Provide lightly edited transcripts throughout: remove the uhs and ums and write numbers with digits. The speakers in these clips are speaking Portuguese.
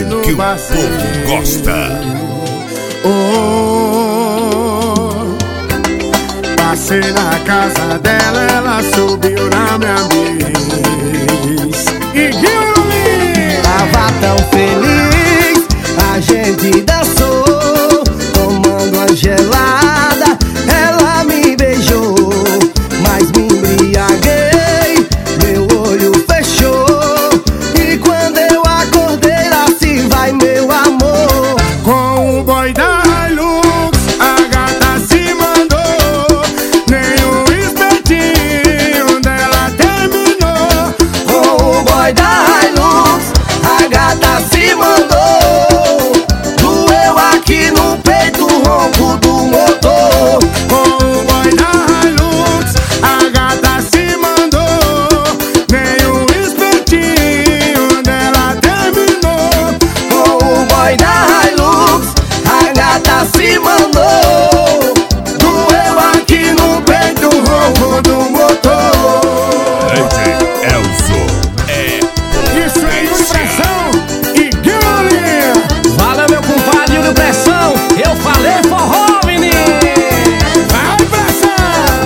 que o povo gosta. Passei na casa dela, ela subiu na minha bis. E Guilherme tava tão feliz, a gente dançou, tomando a gelada, ela me beijou, mas me embriaguei, meu olho fechou, e quando eu acordei lá se vai meu amor. Com o boy da Hilux, a gata se mandou, nem o espetinho dela terminou. Com o boy da Hilux, a gata se mandou, doeu aqui no peito o ronco do motor. Com o boy da Hilux, a gata se mandou, nem o espetinho dela terminou. Com o boy da Hilux, a gata se mandou, doeu aqui no peito o ronco do motor. DJ Elzo é Isso é Yuri Pressão e Guilherme. Fala, meu compadre Yuri Pressão, eu falei forró, menino. Vai, Pressão!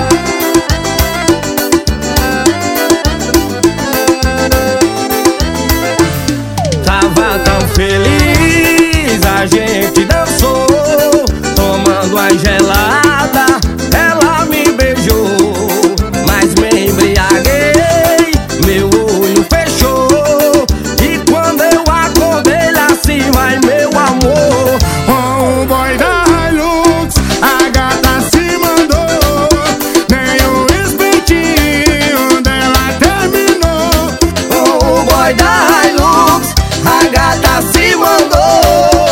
Tava tão feliz, a gente dançou, tomando a gelada, ela me beijou, mas me embriaguei, meu olho fechou, e quando eu acordei lá se vai meu amor. Com o boy da Hilux, a gata se mandou, nem o espetinho dela terminou. Com o boy da Hilux, a gata se mandou,